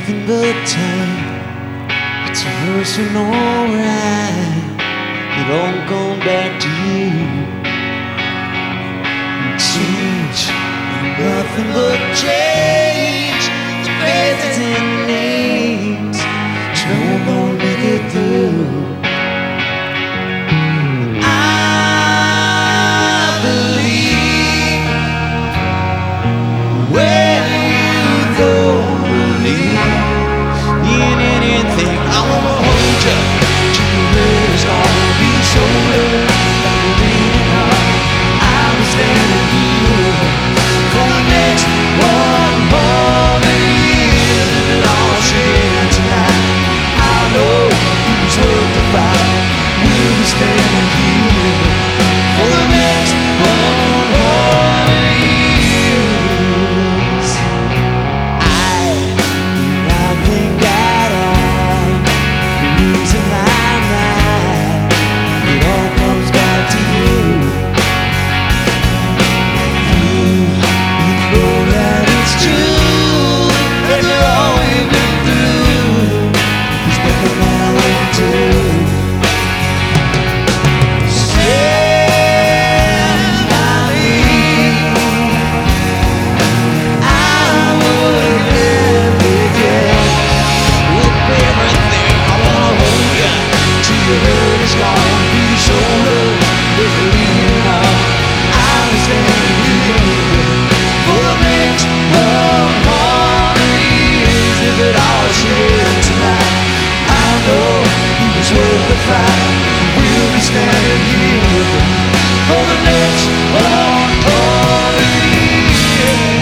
nothing but time. It's worse and alright. It all come back to you. Change, nothing but change. The faces and names, no gonna make it through. I believe when you don't believe in anything, I wanna hold you till it's gonna be shoulder. I'll be standing here for the next 100 years. If it all should end tonight, I know it was worth the fight. We'll be standing here for the next 100 years. I think that I'm losing my mind. It all comes back to you. You know that it's true. After all we've been through, there's nothing that I wouldn't do. Stand by me. I would never forget. With everything, I wanna hold you till your hurt is gone. Be the shoulder that you're leaning on. I'll be standing here for the next 100 years. If it all should end tonight, I know it was worth the fight. We'll be standing here for the next 100 years.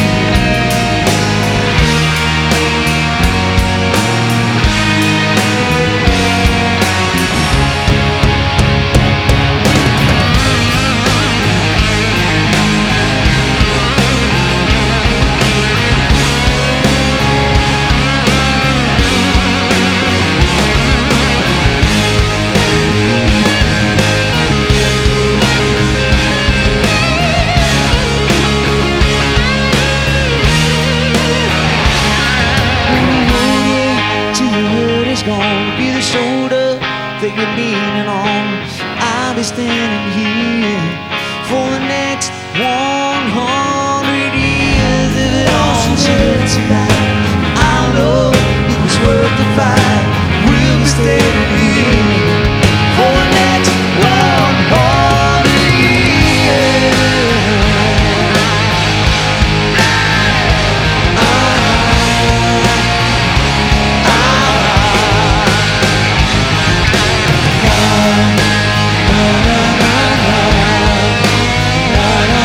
Till your hurt is gone, be the shoulder that you're leaning on. I'll be standing here for the next 100 years. If it all should end tonight, I know it was worth the fight. We'll be standing here for the next 100 years. Na na na na na.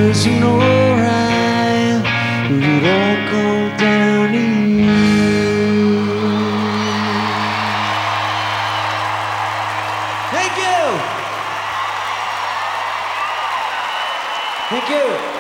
isn't alright, but it all comes down to you. Thank you. Thank you.